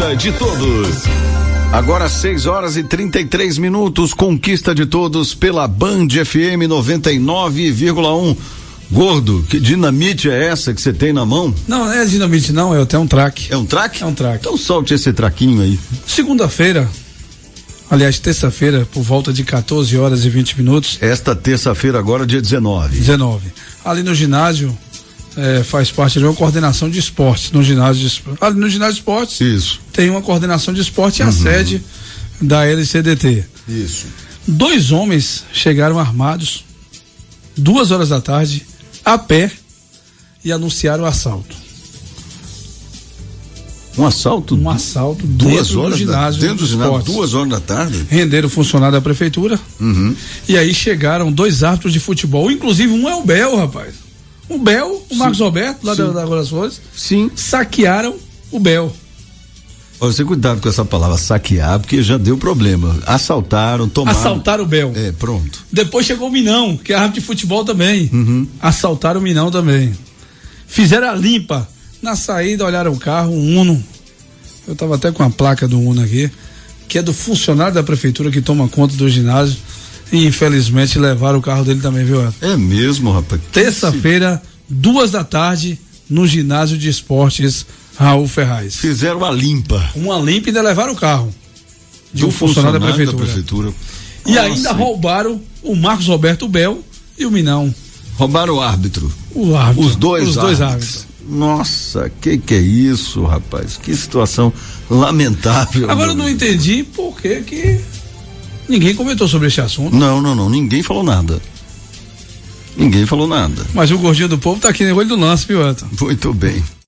Conquista de Todos. Agora 6h33, Conquista de Todos pela Band FM 99,1. Gordo, que dinamite é essa que você tem na mão? Não é dinamite não, é até um traque. É um traque? É um traque. Então solte esse traquinho aí. Segunda-feira, aliás, terça-feira, por volta de 14h20. Esta terça-feira agora, dia 19. Ali no ginásio, faz parte de uma coordenação de esportes, no ginásio de esportes. Isso. Tem uma coordenação de esporte e a sede da LCDT. Isso. 2 homens chegaram armados, 2h da tarde, a pé, e anunciaram o assalto. Um assalto? Um assalto 2 horas do ginásio. Dentro do ginásio, 2h da tarde? Renderam o funcionário da prefeitura. E aí chegaram 2 árbitros de futebol, inclusive um é o Bel, rapaz. O Bel, o Marcos Roberto, lá da Água das Flores. Sim. Saquearam o Bel. Você cuidado com essa palavra saquear, porque já deu problema. Assaltaram, tomaram. Assaltaram o Bel. Pronto. Depois chegou o Minão, que é árbitro de futebol também. Assaltaram o Minão também. Fizeram a limpa. Na saída, olharam o carro, um Uno. Eu tava até com a placa do Uno aqui, que é do funcionário da prefeitura que toma conta do ginásio. E infelizmente levaram o carro dele também, viu? É mesmo, rapaz. Terça-feira, 2 da tarde, no ginásio de esportes Raul Ferraz. Fizeram uma limpa. Uma limpa e ainda levaram o carro de um funcionário da prefeitura. E ainda roubaram o Marcos Roberto Bel e o Minão. Roubaram o árbitro. O árbitro. Os dois árbitros. Nossa, que é isso, rapaz? Que situação lamentável. Agora eu não entendi por que ninguém comentou sobre esse assunto. Não, ninguém falou nada. Mas o gordinho do povo tá aqui no olho do lance, viu, Elton? Muito bem.